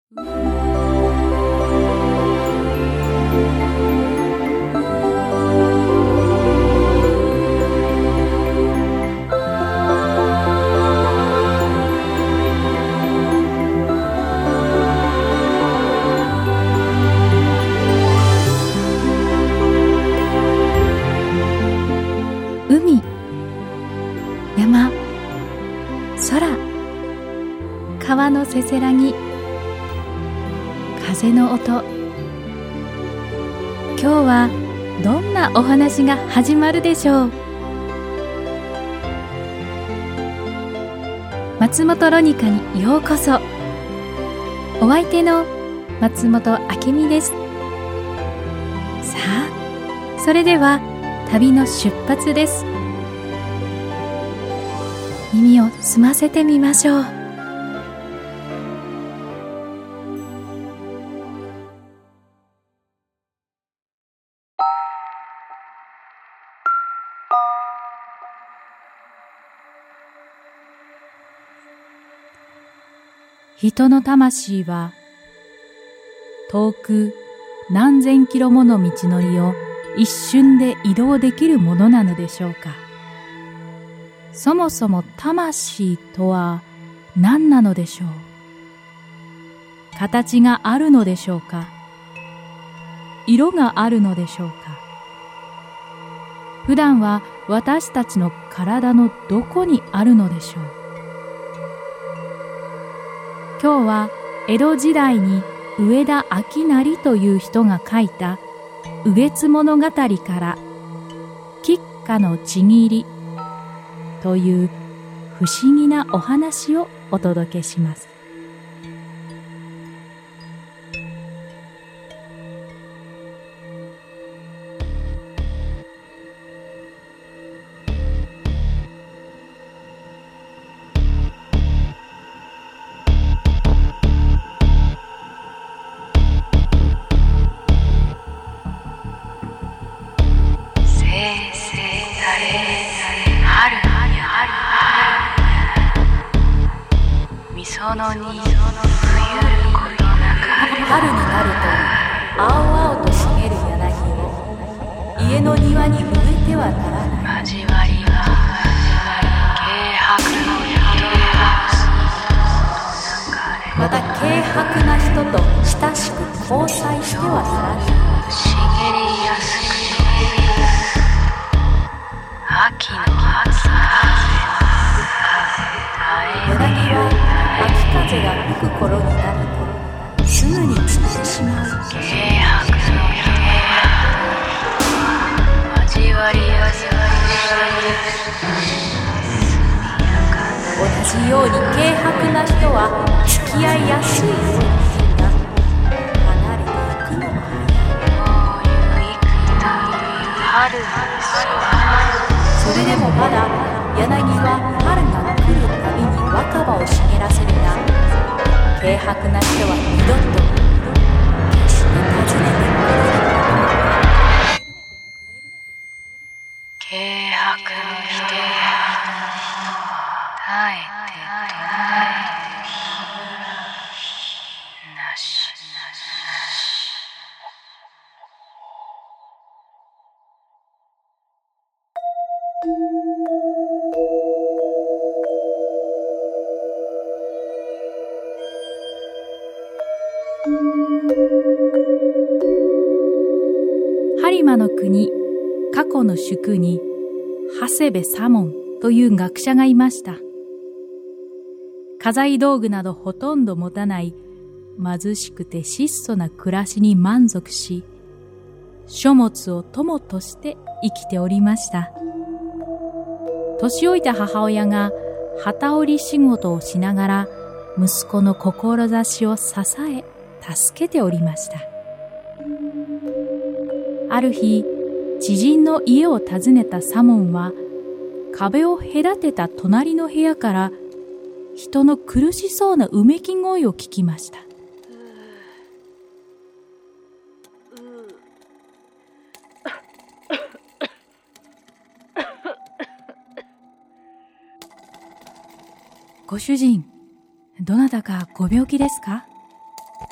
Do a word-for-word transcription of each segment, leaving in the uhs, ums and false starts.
海、山、空、川のせせらぎ、風の音。今日はどんなお話が始まるでしょう。松本ロニカにようこそ。お相手の松本明美です。さあ、それでは旅の出発です。耳を澄ませてみましょう。人の魂は遠く何千キロもの道のりを一瞬で移動できるものなのでしょうか。そもそも魂とは何なのでしょう。形があるのでしょうか。色があるのでしょうか。普段は私たちの体のどこにあるのでしょう。今日は江戸時代に上田明成という人が書いた雨月物語から吉花のちぎりという不思議なお話をお届けします。 そのに冬ることなか春になると青々と茂る柳を家の庭に植えてはならない。 交わりは軽薄の人また軽薄な人と親しく交際してはならない。 茂りやすく秋の初風柳は秋風が吹く頃になるとすぐに散ってしまう。 軽薄の人交わりやすく同じように軽薄な人は付き合いやすいのですが離れていくのももうゆいくと春のそれでもまだ柳は春が来るたびに若葉を茂らせるが軽薄な人は二度と決して訪ねてこない。 軽薄の人耐えてとないなし播磨の国過去の宿に長谷部左門という学者がいました。家財道具などほとんど持たない貧しくて質素な暮らしに満足し、書物を友として生きておりました。年老いた母親が機織り仕事をしながら息子の志を支え助けておりました。ある日、知人の家を訪ねた左門は壁を隔てた隣の部屋から人の苦しそうなうめき声を聞きました。ご主人、どなたかご病気ですか？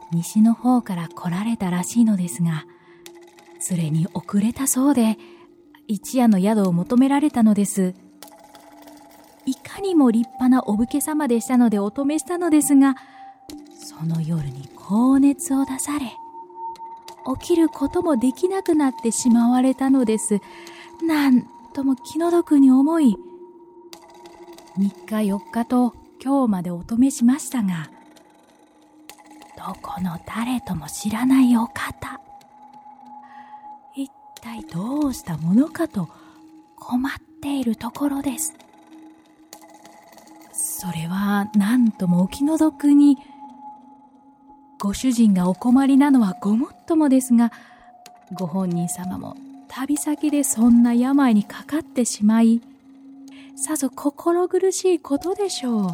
西の方から来られたらしいのですが、連れに遅れたそうで、一夜の宿を求められたのです。いかにも立派なお武家様でしたのでお泊めしたのですが、その夜に高熱を出され、起きることもできなくなってしまわれたのです。なんとも気の毒に思い、みっかよっかと今日までお泊めしましたが、どこの誰とも知らないお方、一体どうしたものかと困っているところです。それはなんともお気の毒に、ご主人がお困りなのはごもっともですが、ご本人様も旅先でそんな病にかかってしまい、さぞ心苦しいことでしょう。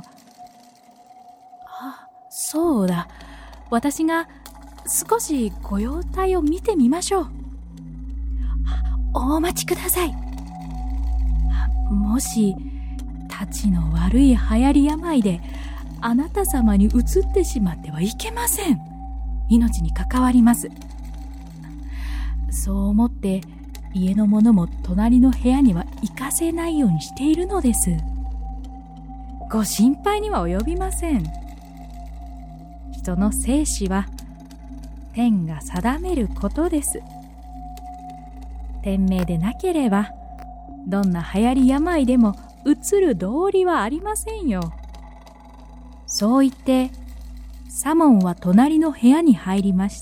あ、そうだ。私が少しご容体を見てみましょう。お待ちください。もし、たちの悪い流行り病で、あなた様に移ってしまってはいけません。命に関わります。そう思って、家の者も隣の部屋には行かせないようにしているのです。ご心配には及びません。人の生死は天が定めることです。天命でなければ、どんな流行り病でも移る道理はありませんよ。そう言って、サモンは隣の部屋に入りました。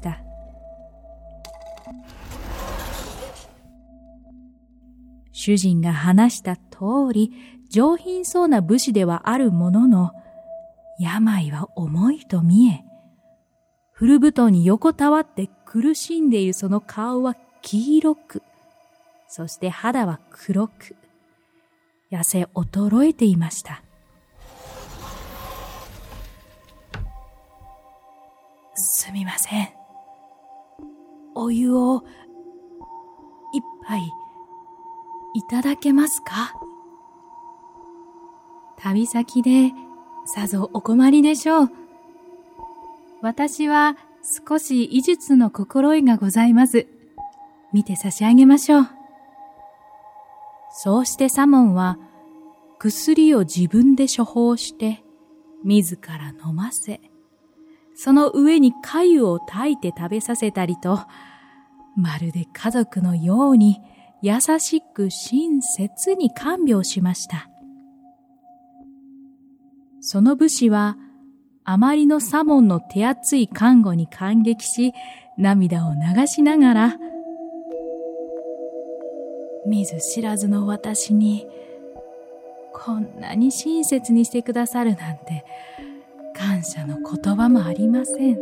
主人が話した通り、上品そうな武士ではあるものの、病は重いと見え、古布団に横たわって苦しんでいるその顔は黄色く、そして肌は黒く、痩せ衰えていました。すみません。お湯を一杯いただけますか？旅先でさぞお困りでしょう。私は少し医術の心得がございます。見て差し上げましょう。そうしてサモンは薬を自分で処方して自ら飲ませ、その上に粥を炊いて食べさせたりと、まるで家族のように優しく親切に看病しました。その武士はあまりのサモンの手厚い看護に感激し、涙を流しながら、見ず知らずの私にこんなに親切にしてくださるなんて感謝の言葉もありません。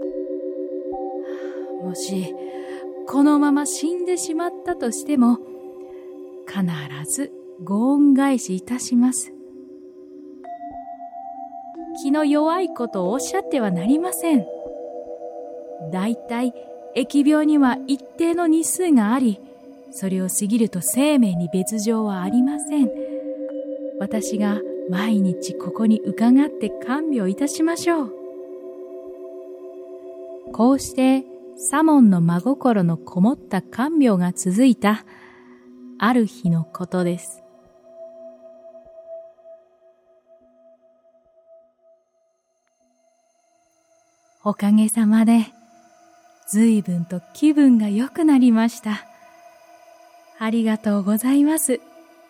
もしこのまま死んでしまったとしても、必ずご恩返しいたします。気の弱いことをおっしゃってはなりません。だいたい疫病には一定の日数があり、それを過ぎると生命に別状はありません。私が毎日ここに伺って看病いたしましょう。こうしてサモンの真心のこもった看病が続いたある日のことです。おかげさまで随分と気分が良くなりました。ありがとうございます。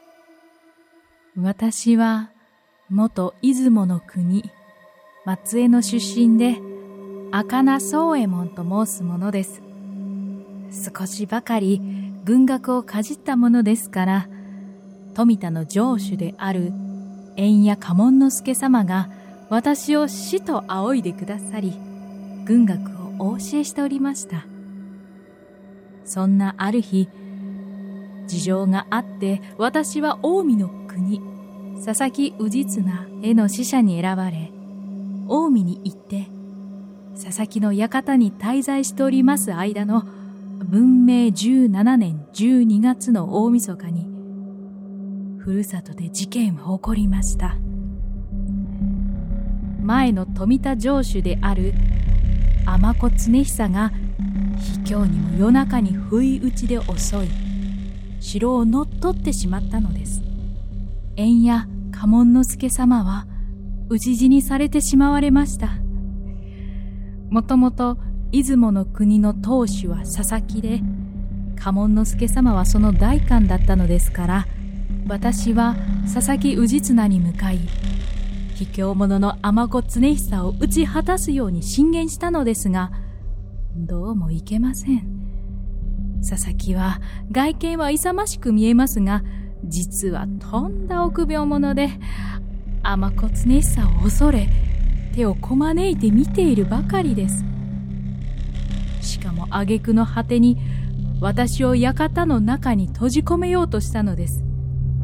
私は元出雲の国松江の出身で赤名宗右衛門と申すものです。少しばかり軍学をかじったものですから、富田の城主である円谷家紋之助様が私を師と仰いでくださり、軍学をお教えしておりました。そんなある日、事情があって私は近江の国佐々木氏綱への使者に選ばれ、近江に行って佐々木の館に滞在しております間の文明じゅうななねんじゅうにがつの大晦日に、ふるさとで事件は起こりました。前の富田城主である尼子常久が卑怯にも夜中に不意打ちで襲い、城を乗っ取ってしまったのです。縁や家紋之助様は討ち死にされてしまわれました。もともと出雲の国の当主は佐々木で、家紋之助様はその代官だったのですから、私は佐々木氏綱に向かい、卑怯者の尼子常久を討ち果たすように進言したのですが、どうもいけません。佐々木は外見は勇ましく見えますが、実はとんだ臆病者で、尼子常久を恐れ、手をこまねいて見ているばかりです。しかも挙句の果てに、私を館の中に閉じ込めようとしたのです。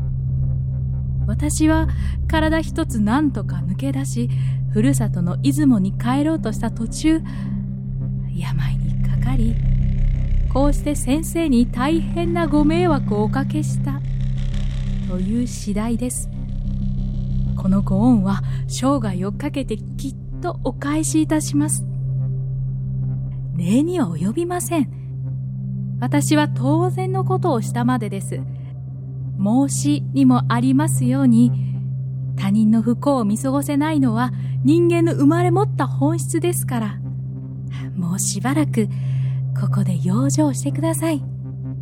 私は体一つなんとか抜け出し、ふるさとの出雲に帰ろうとした途中、病にかかり、こうして先生に大変なご迷惑をおかけしたという次第です。このご恩は生涯をかけてきっとお返しいたします。礼には及びません。私は当然のことをしたまでです。孟子にもありますように、他人の不幸を見過ごせないのは人間の生まれ持った本質ですから。もうしばらくここで養生してください。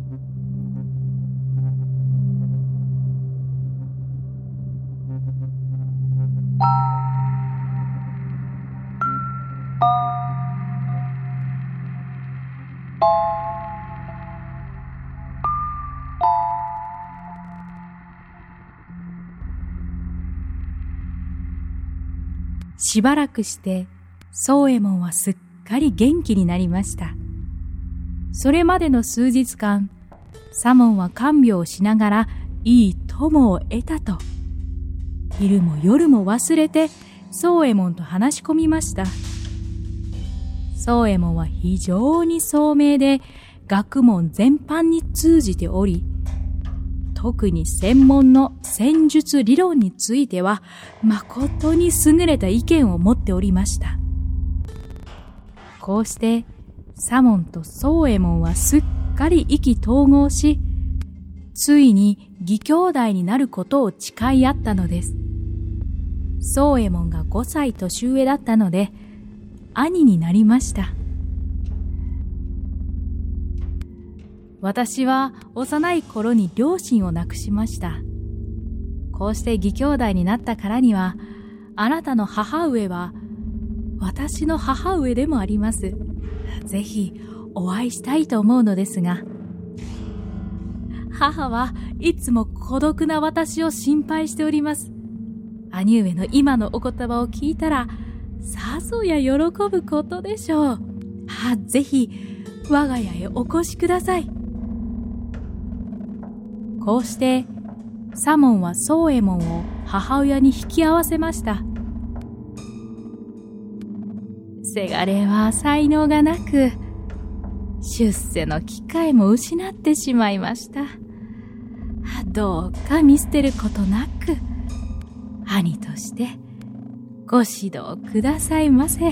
しばらくして宗右衛門はすっかり元気になりました。それまでの数日間、左門は看病をしながらいい友を得たと、昼も夜も忘れて宗右衛門と話し込みました。宗右衛門は非常に聡明で、学問全般に通じており、特に専門の戦術理論については誠に優れた意見を持っておりました。こうして左門と宗右衛門はすっかり意気投合し、ついに義兄弟になることを誓い合ったのです。宗右衛門がごさい年上だったので兄になりました。私は幼い頃に両親を亡くしました。こうして義兄弟になったからには、あなたの母上は私の母上でもあります。ぜひお会いしたいと思うのですが、母はいつも孤独な私を心配しております。兄上の今のお言葉を聞いたら、さぞや喜ぶことでしょう。あ、ぜひ我が家へお越しください。こうして左門は宗右衛門を母親に引き合わせました。せがれは才能がなく、出世の機会も失ってしまいました。どうか見捨てることなく、兄としてご指導くださいませ。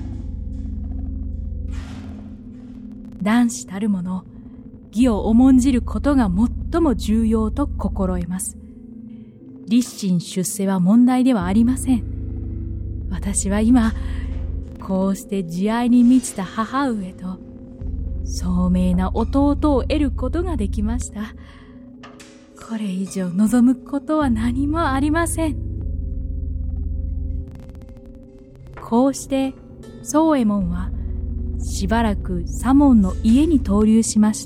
男子たるもの、義を重んじることが最も重要と心得ます。立身出世は問題ではありません。私は今、こうして慈愛に満ちた母上と聡明な弟を得ることができました。これ以上望むことは何もありません。こうして宗右衛門はしばらく左門の家に逗留しました。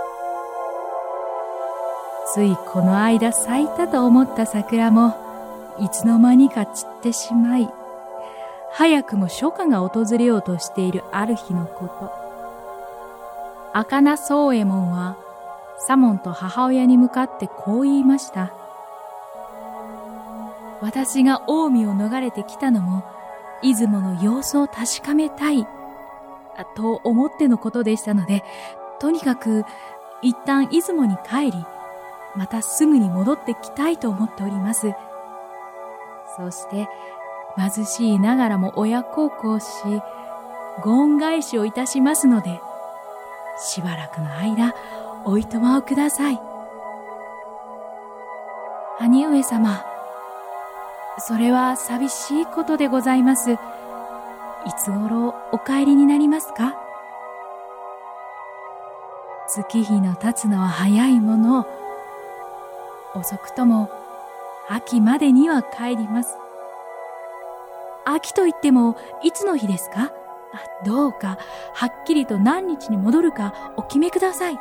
ついこの間咲いたと思った桜もいつの間にか散ってしまい、早くも初夏が訪れようとしているある日のこと。赤名宗右衛門は、左門と母親に向かってこう言いました。私が近江を逃れてきたのも、出雲の様子を確かめたい、と思ってのことでしたので、とにかく一旦出雲に帰り、またすぐに戻ってきたいと思っております。そして貧しいながらも親孝行し、ご恩返しをいたしますので、しばらくの間おいとまをください。兄上様、それは寂しいことでございます。いつ頃お帰りになりますか？月日の経つのは早いもの。遅くとも秋までには帰ります。秋といってもいつの日ですか？どうかはっきりと何日に戻るかお決めください。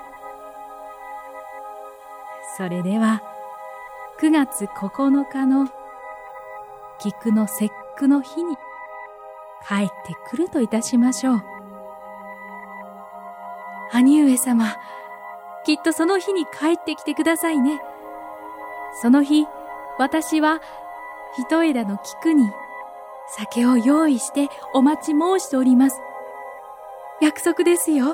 それではくがつここのかの菊の節句の日に帰ってくるといたしましょう。兄上様、きっとその日に帰ってきてくださいね。その日、私は一枝の菊に酒を用意してお待ち申しております。約束ですよ。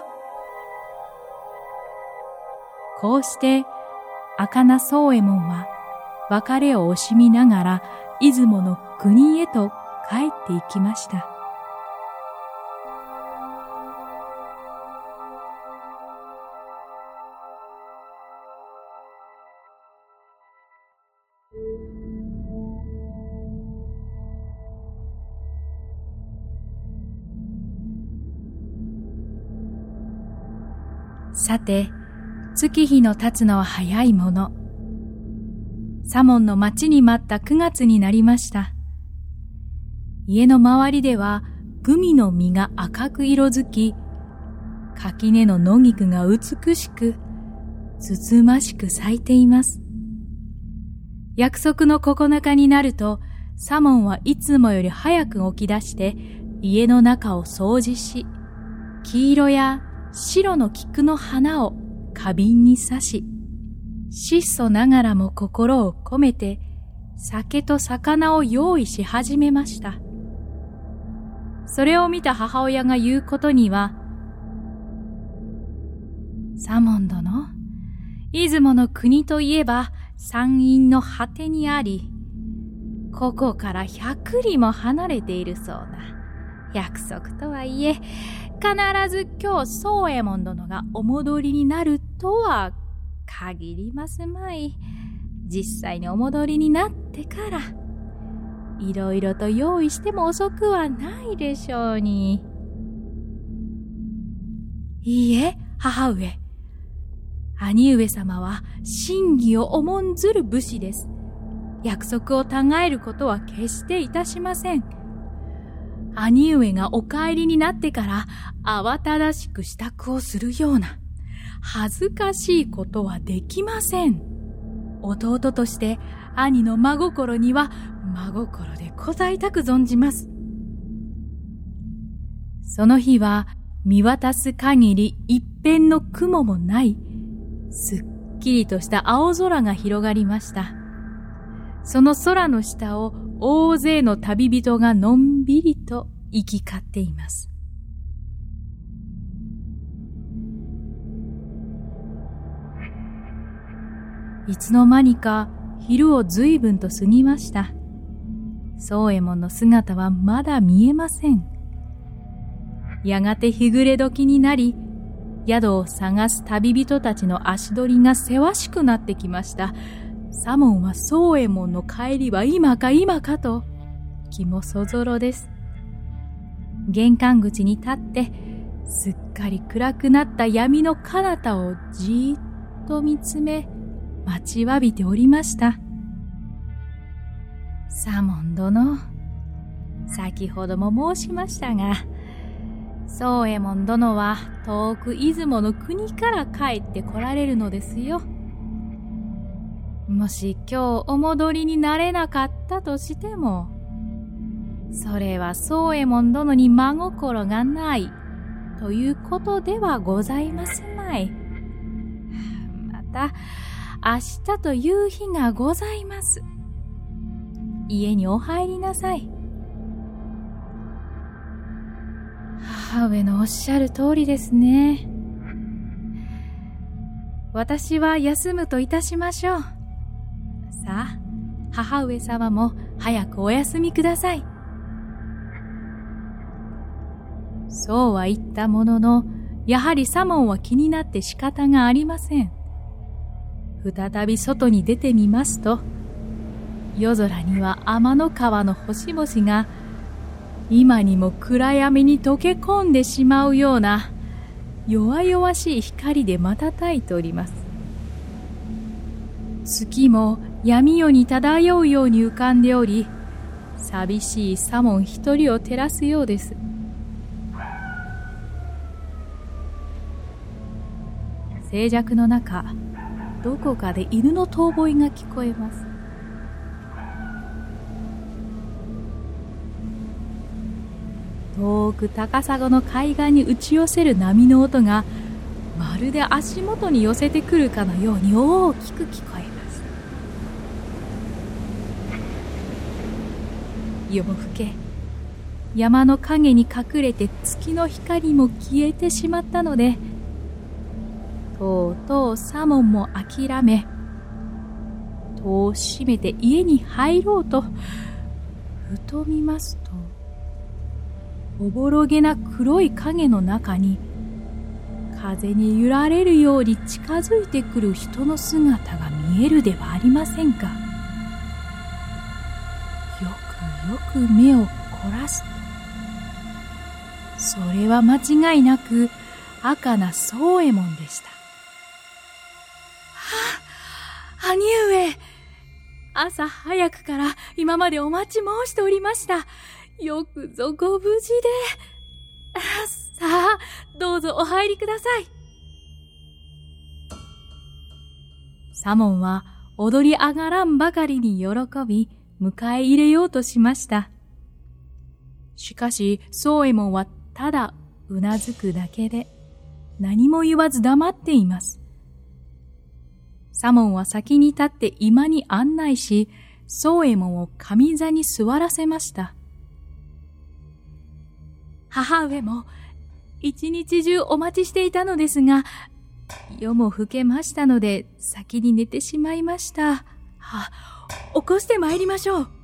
こうして赤名宗右衛門は別れを惜しみながら出雲の国へと帰っていきました。さて、月日の経つのは早いもの。左門の待ちに待ったくがつになりました。家の周りではグミの実が赤く色づき、垣根の野菊が美しく、つつましく咲いています。約束のここのかになると、左門はいつもより早く起き出して家の中を掃除し、黄色や白の菊の花を花瓶に刺し、質素ながらも心を込めて酒と魚を用意し始めました。それを見た母親が言うことには、左門殿、出雲の国といえば山陰の果てにあり、ここから百里も離れているそうな。約束とはいえ、必ず今日宗右衛門殿がお戻りになるとは限りますまい。実際にお戻りになってから、いろいろと用意しても遅くはないでしょうに。いいえ、母上。兄上様は真偽を重んずる武士です。約束をたがえることは決していたしません。兄上がお帰りになってから慌ただしく支度をするような恥ずかしいことはできません。弟として兄の真心には真心で応えたく存じます。その日は見渡す限り一片の雲もないすっきりとした青空が広がりました。その空の下を大勢の旅人がのんびりと行き交っています。いつの間にか昼を随分と過ぎました。宗右衛門の姿はまだ見えません。やがて日暮れ時になり、宿を探す旅人たちの足取りがせわしくなってきました。左門は宗右衛門の帰りは今か今かと気もそぞろです。玄関口に立ってすっかり暗くなった闇の彼方をじーっと見つめ待ちわびておりました。左門殿、先ほども申しましたが、宗右衛門殿は遠く出雲の国から帰って来られるのですよ。うもし今日お戻りになれなかったとしても、それは宗右衛門殿に真心がないということではございますまい。また明日という日がございます。家にお入りなさい。母上のおっしゃる通りですね。私は休むといたしましょう。さあ、母上様も早くお休みください。そうは言ったものの、やはり左門は気になって仕方がありません。再び外に出てみますと、夜空には天の川の星々が今にも暗闇に溶け込んでしまうような弱々しい光で瞬いております。月も闇夜に漂うように浮かんでおり、寂しい左門一人を照らすようです。静寂の中、どこかで犬の遠吠えが聞こえます。遠く高砂の海岸に打ち寄せる波の音が、まるで足元に寄せてくるかのように大きく聞こえます。夜も更け、山の陰に隠れて月の光も消えてしまったので、とうとう左門も諦め、戸を閉めて家に入ろうと、ふと見ますと、おぼろげな黒い影の中に、風に揺られるように近づいてくる人の姿が見えるではありませんか。よくよく目を凝らすと、それは間違いなく赤な宗右衛門でした。は、兄上、朝早くから今までお待ち申しておりました。よくぞご無事で。さあ、どうぞお入りください。左門は踊り上がらんばかりに喜び、迎え入れようとしました。しかし、宗右衛門はただうなずくだけで、何も言わず黙っています。左門は先に立って居間に案内し、宗右衛門を上座に座らせました。母上も一日中お待ちしていたのですが、夜も更けましたので先に寝てしまいました。は、起こしてまいりましょう。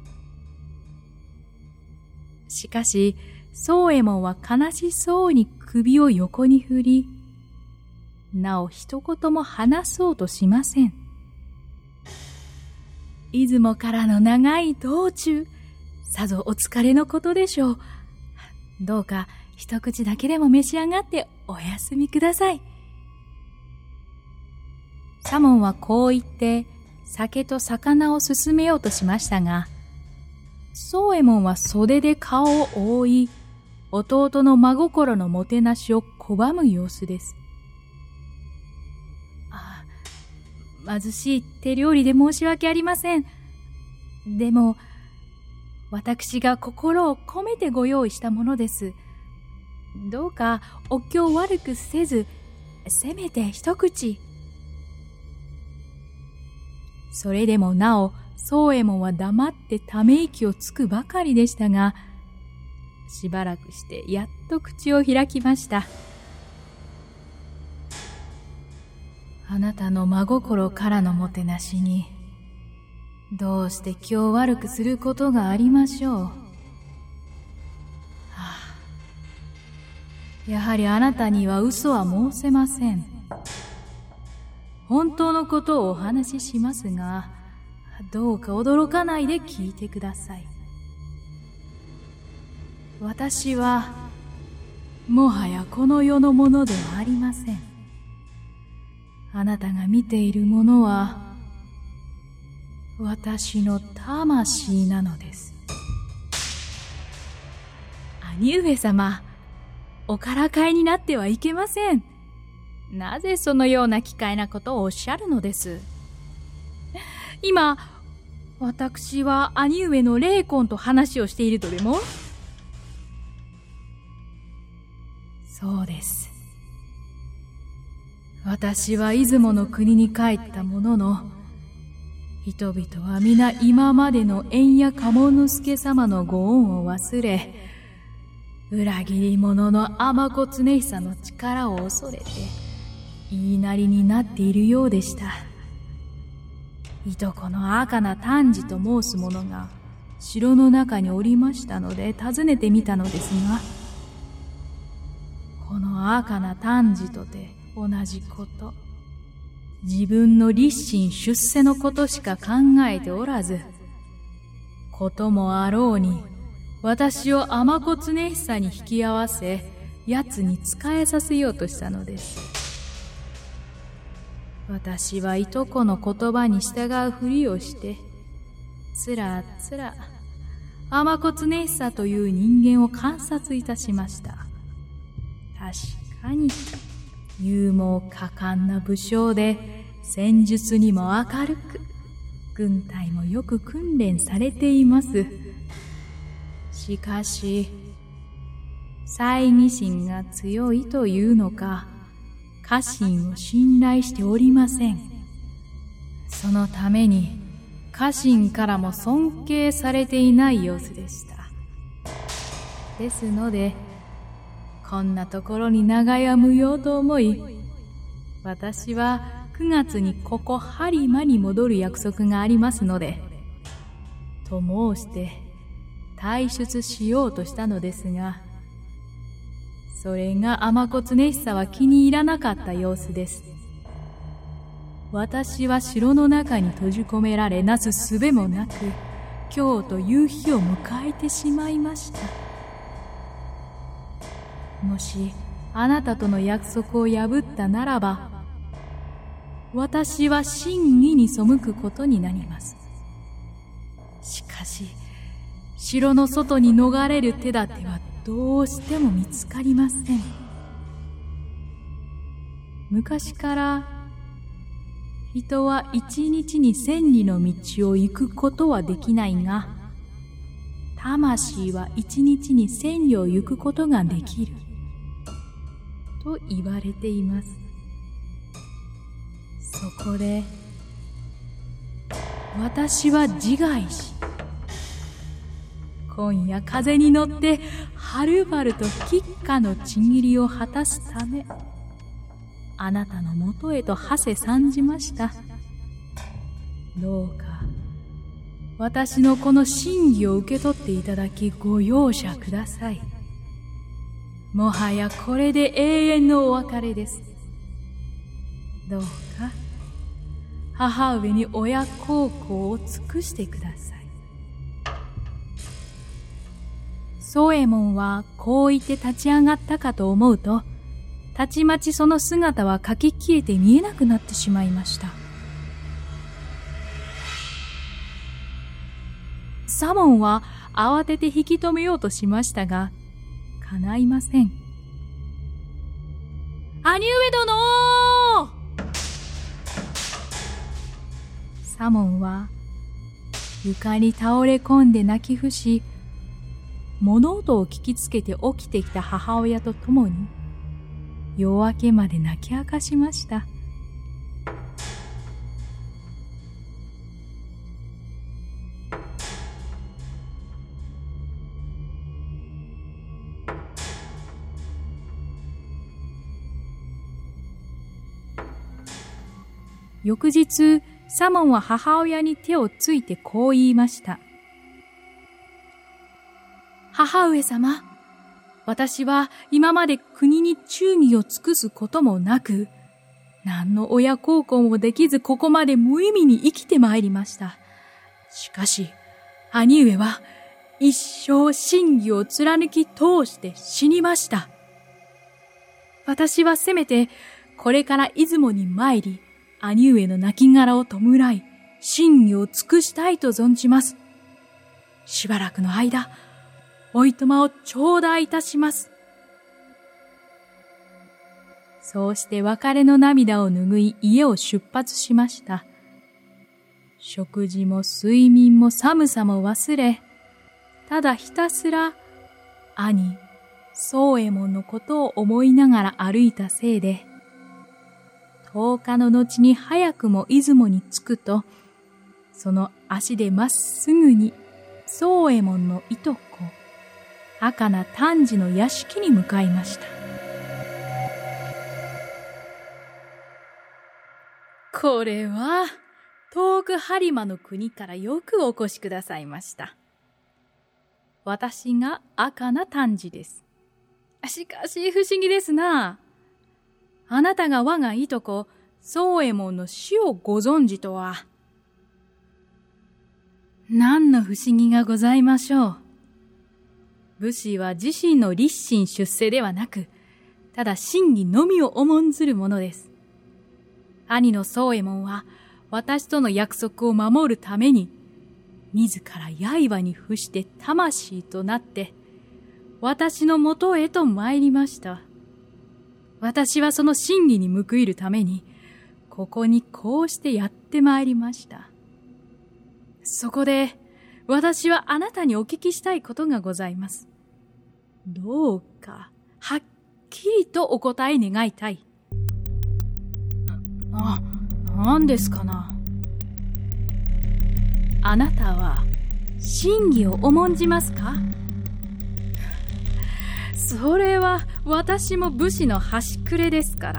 しかし、宗右衛門は悲しそうに首を横に振り、なお一言も話そうとしません。出雲からの長い道中、さぞお疲れのことでしょう。どうか一口だけでも召し上がってお休みください。左門はこう言って酒と魚を勧めようとしましたが、宗右衛門は袖で顔を覆い、弟の真心のもてなしを拒む様子です。ああ、貧しい手料理で申し訳ありません。でも、私が心を込めてご用意したものです。どうかお気を悪くせず、せめて一口。それでもなお、宗右衛門は黙ってため息をつくばかりでしたが、しばらくしてやっと口を開きました。あなたの真心からのもてなしに、どうして気を悪くすることがありましょう。はあ、やはりあなたには嘘は申せません。本当のことをお話ししますが、どうか驚かないで聞いてください。私はもはやこの世のものではありません。あなたが見ているものは私の魂なのです。兄上様、おからかいになってはいけません。なぜそのような奇怪なことをおっしゃるのです。 今、私は兄上の霊魂と話をしているとでも？そうです。私は出雲の国に帰ったものの、人々は皆今までの円谷鴨之助様のご恩を忘れ、裏切り者の尼子常久の力を恐れて、言いなりになっているようでした。いとこの赤な丹治と申す者が城の中におりましたので訪ねてみたのですが、この赤な丹治とて同じこと、自分の立身出世のことしか考えておらず、こともあろうに私を尼子常久に引き合わせ、奴に仕えさせようとしたのです。私はいとこの言葉に従うふりをして、つらつら尼子常久という人間を観察いたしました。確かに勇猛果敢な武将で、戦術にも明るく、軍隊もよく訓練されています。しかし、猜疑心が強いというのか、家臣を信頼しておりません。そのために、家臣からも尊敬されていない様子でした。ですので、こんなところに長屋無用と思い、私はくがつにここ播磨に戻る約束がありますので、と申して退出しようとしたのですが、それが尼子常久は気に入らなかった様子です。私は城の中に閉じ込められ、なすすべもなく、今日という日を迎えてしまいました。もしあなたとの約束を破ったならば、私は真偽に背くことになります。しかし、城の外に逃れる手立てはどうしても見つかりません。昔から人は一日に千里の道を行くことはできないが、魂は一日に千里を行くことができると言われています。そこで私は自害し、今夜風に乗ってはるばると吉家のちぎりを果たすため、あなたのもとへと馳せ参じました。どうか私のこの真偽を受け取っていただき、ご容赦ください。もはやこれで永遠のお別れです。どうか母上に親孝行を尽くしてください。宗右衛門はこう言って立ち上がったかと思うと、たちまちその姿はかき消えて見えなくなってしまいました。左門は慌てて引き止めようとしましたが、叶いません。兄上殿！左門は床に倒れ込んで泣き伏し、物音を聞きつけて起きてきた母親と共に夜明けまで泣き明かしました。翌日、左門は母親に手をついてこう言いました。母上様、私は今まで国に忠義を尽くすこともなく、何の親孝行もできずここまで無意味に生きてまいりました。しかし、兄上は一生真偽を貫き通して死にました。私はせめてこれから出雲に参り、兄上の亡骸を弔い、真偽を尽くしたいと存じます。しばらくの間、おいとまを頂戴いたします。そうして別れの涙を拭い家を出発しました。 食事も睡眠も寒さも忘れ、ただひたすら兄、宗右衛門のことを思いながら歩いたせいで、十日の後に早くも出雲に着くと、その足でまっすぐに宗右衛門のいとこ、儚丹治の屋敷に向かいました。これは遠く播磨の国からよくお越しくださいました。私が儚丹治です。しかし不思議ですな。あなたが我がいとこ、宗右衛門の死をご存知とは。何の不思議がございましょう。武士は自身の立身出世ではなく、ただ真偽のみを重んずるものです。兄の宗右衛門は、私との約束を守るために、自ら刃に伏して魂となって、私のもとへと参りました。私はその真偽に報いるために、ここにこうしてやって参りました。そこで、私はあなたにお聞きしたいことがございます。どうか、はっきりとお答え願いたい。な、な、なんですかな。あなたは、真偽を重んじますか？それは、私も武士の端くれですから。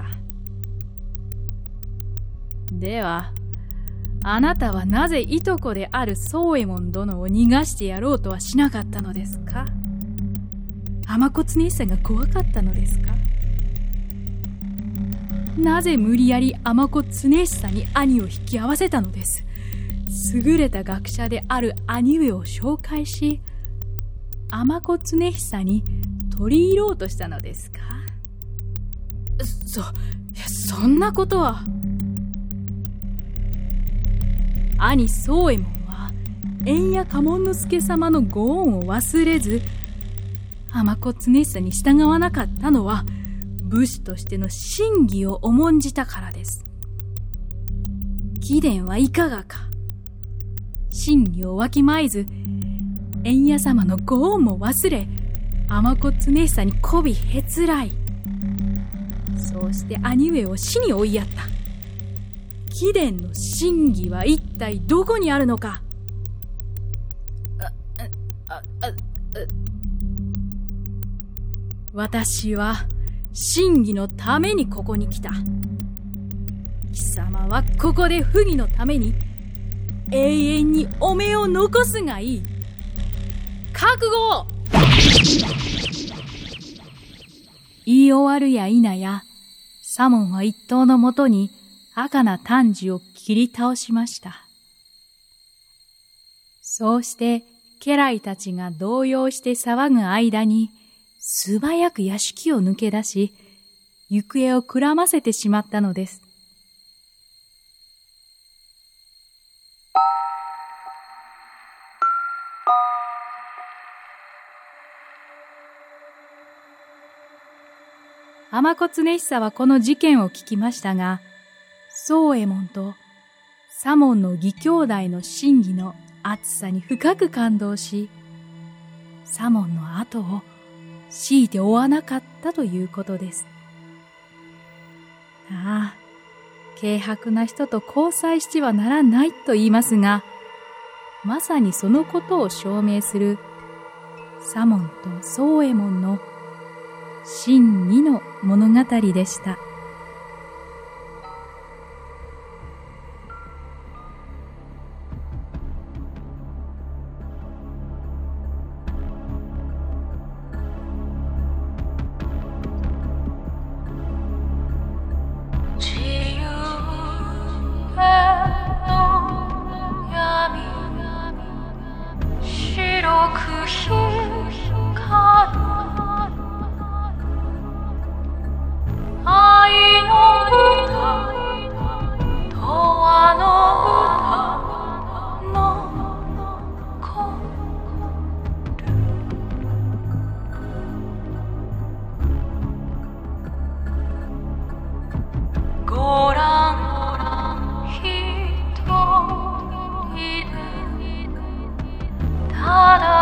では、あなたはなぜいとこである宗右衛門殿を逃がしてやろうとはしなかったのですか？尼子常久が怖かったのですか？なぜ無理やり尼子常久に兄を引き合わせたのです？優れた学者である兄上を紹介し、尼子常久に取り入ろうとしたのですか？そ、そんなことは。兄宗右衛門は円谷家紋之助様のご恩を忘れず、尼子常久に従わなかったのは武士としての真偽を重んじたからです。貴殿はいかがか。真偽をわきまえず、円谷様のご恩も忘れ、尼子常久に媚びへつらい。そうして兄上を死に追いやった。貴殿の真偽は一体どこにあるのか。あ、あ、あ、あ、私は真偽のためにここに来た。貴様はここで不義のために永遠に汚名を残すがいい。覚悟を。言い終わるや否や、左門は一刀のもとに儚丹治を切り倒しました。そうして家来たちが動揺して騒ぐ間に、素早く屋敷を抜け出し、行方をくらませてしまったのです。尼子常久はこの事件を聞きましたが、宗右衛門と左門の義兄弟の真偽の熱さに深く感動し、左門の後を強いて追わなかったということです。ああ、軽薄な人と交際してはならないと言いますが、まさにそのことを証明する左門と宗右衛門の真偽の物語でした。 ご覧人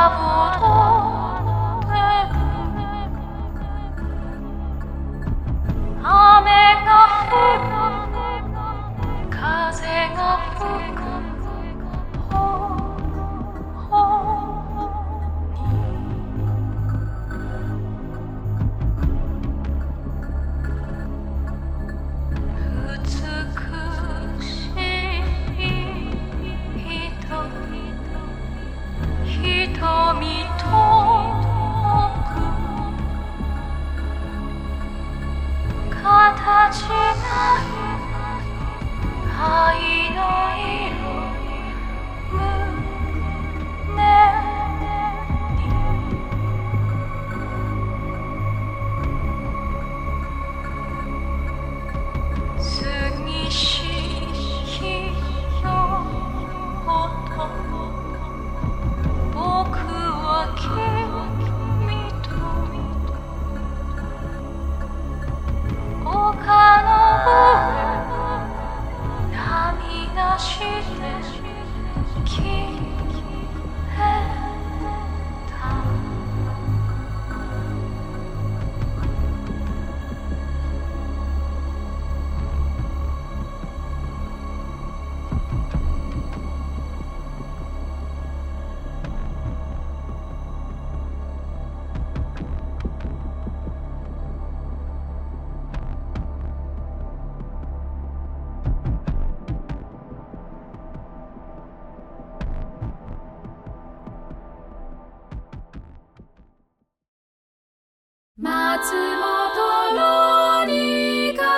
松本のりか。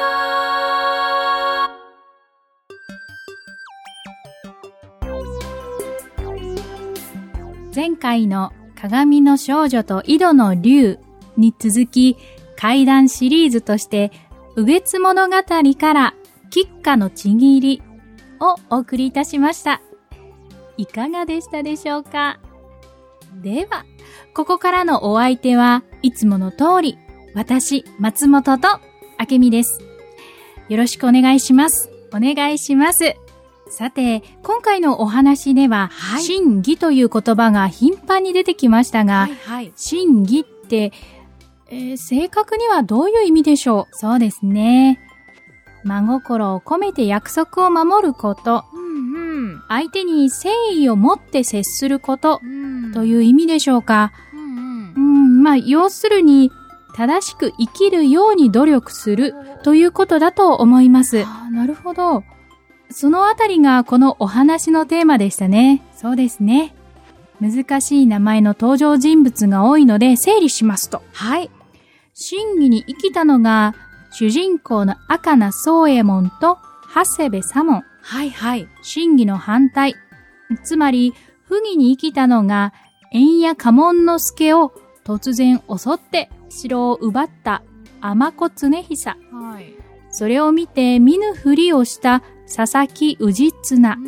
前回の鏡の少女と井戸の竜に続き、怪談シリーズとして雨月物語から菊花のちぎりをお送りいたしました。いかがでしたでしょうか？では、ここからのお相手はいつもの通り、私、松本と明美です。よろしくお願いします。お願いします。さて、今回のお話では、はい、真偽という言葉が頻繁に出てきましたが、はいはい、真偽って、えー、正確にはどういう意味でしょう？そうですね。真心を込めて約束を守ること、うんうん、相手に誠意を持って接すること、うんという意味でしょうか。うんうんうん、まあ、要するに、正しく生きるように努力するということだと思います。あ、なるほど。そのあたりがこのお話のテーマでしたね。そうですね。難しい名前の登場人物が多いので整理しますと。はい。真偽に生きたのが、主人公の赤名宗右衛門と長谷部左門。はいはい。真偽の反対。つまり、不義に生きたのが、円谷家紋之助を突然襲って城を奪った尼子常久。はい。それを見て見ぬふりをした佐々木氏綱。うん。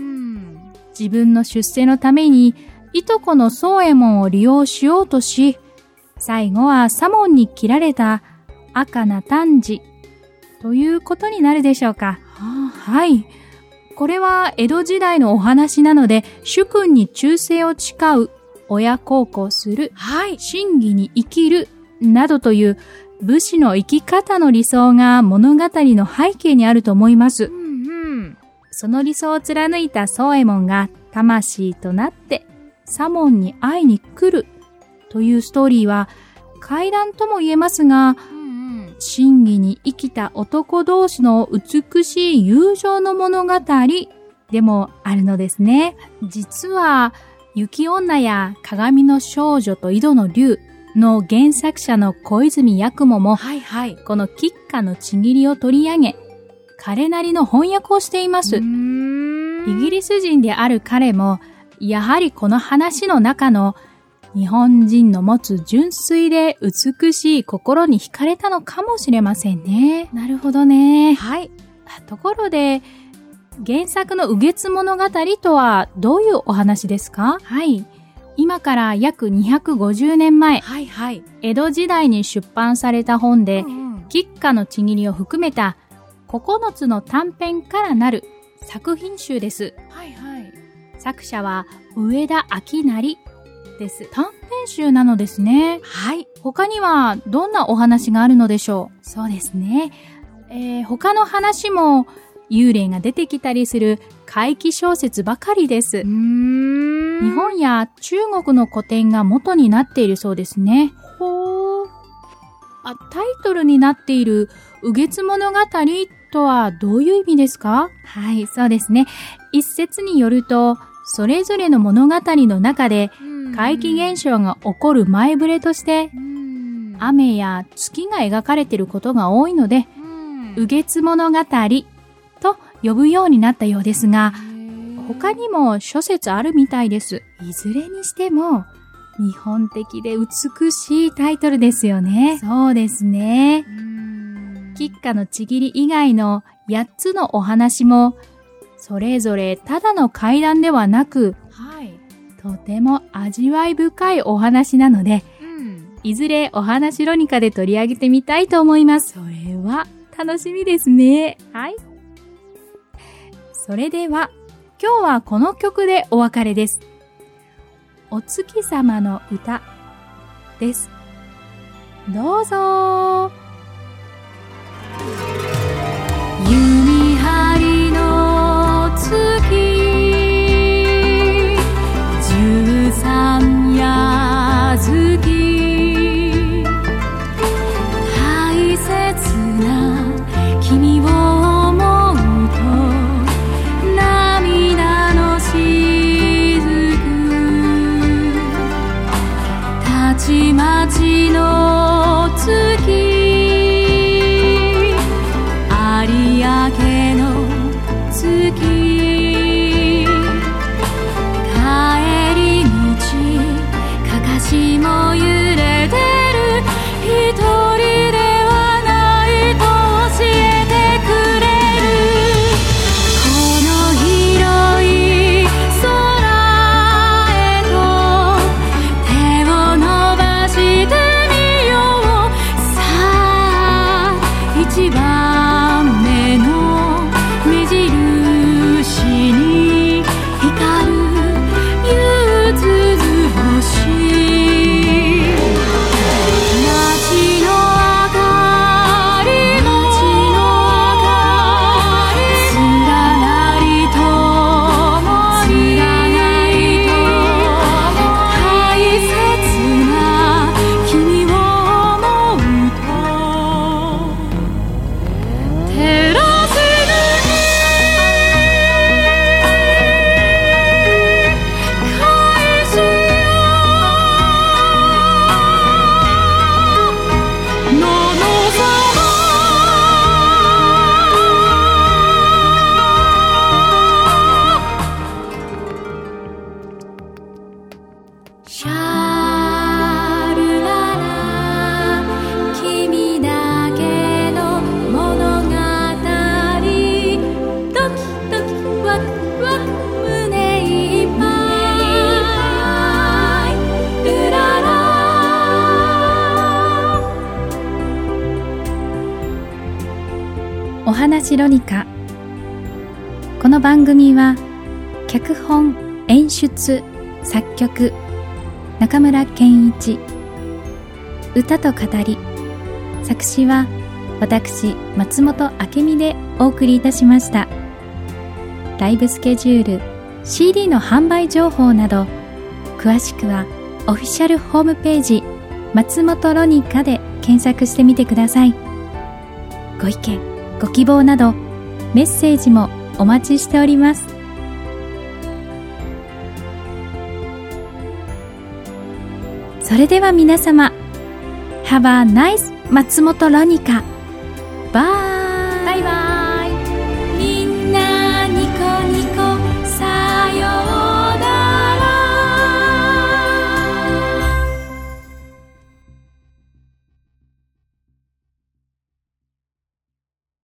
自分の出世のために、いとこの宗右衛門を利用しようとし、最後は左門に切られた赤名丹治ということになるでしょうか。はあ、はい。これは江戸時代のお話なので、主君に忠誠を誓う、親孝行する、はい、真偽に生きる、などという武士の生き方の理想が物語の背景にあると思います。うんうん、その理想を貫いた宗右衛門が魂となって左門に会いに来るというストーリーは怪談とも言えますが、真偽に生きた男同士の美しい友情の物語でもあるのですね。実は、雪女や鏡の少女と井戸の竜の原作者の小泉八雲も、はいはい、この菊花のちぎりを取り上げ、彼なりの翻訳をしています。イギリス人である彼も、やはりこの話の中の日本人の持つ純粋で美しい心に惹かれたのかもしれませんね。なるほどね。はい。ところで、原作の雨月物語とはどういうお話ですか？はい。今から約にひゃくごじゅうねんまえ、はいはい、江戸時代に出版された本で、うんうん、菊花のちぎりを含めたここのつの短編からなる作品集です。はいはい。作者は上田明成です。短編集なのですね。はい。他にはどんなお話があるのでしょう？そうですね。えー、他の話も幽霊が出てきたりする怪奇小説ばかりです。うーん。日本や中国の古典が元になっているそうですね。ほー。あ、タイトルになっている雨月物語とはどういう意味ですか？はい、そうですね。一説によると、それぞれの物語の中で怪奇現象が起こる前触れとして、雨や月が描かれていることが多いので、雨月物語と呼ぶようになったようですが、他にも諸説あるみたいです。いずれにしても、日本的で美しいタイトルですよね。そうですね。吉花のちぎり以外のやっつのお話も、それぞれただの怪談ではなく、はい、とても味わい深いお話なので、うん、いずれお話ロニカで取り上げてみたいと思います。それは楽しみですね。はい。それでは、今日はこの曲でお別れです。お月様の歌です。どうぞ。弓張の月、十三夜月、大切な君を思うと涙の雫、たちまちの月、も揺れてる一人ではないと教えてくれる。この広い空へと手を伸ばしてみよう。さあ一番目の目印に光る夕涼星、お話ロニカ。この番組は脚本・演出・作曲中村健一、歌と語り作詞は私松本明美でお送りいたしました。ライブスケジュール、シーディー の販売情報など詳しくはオフィシャルホームページ松本ロニカで検索してみてください。ご意見ご希望などメッセージもお待ちしております。それでは皆様 Have a nice 松本ロニカ。バイ。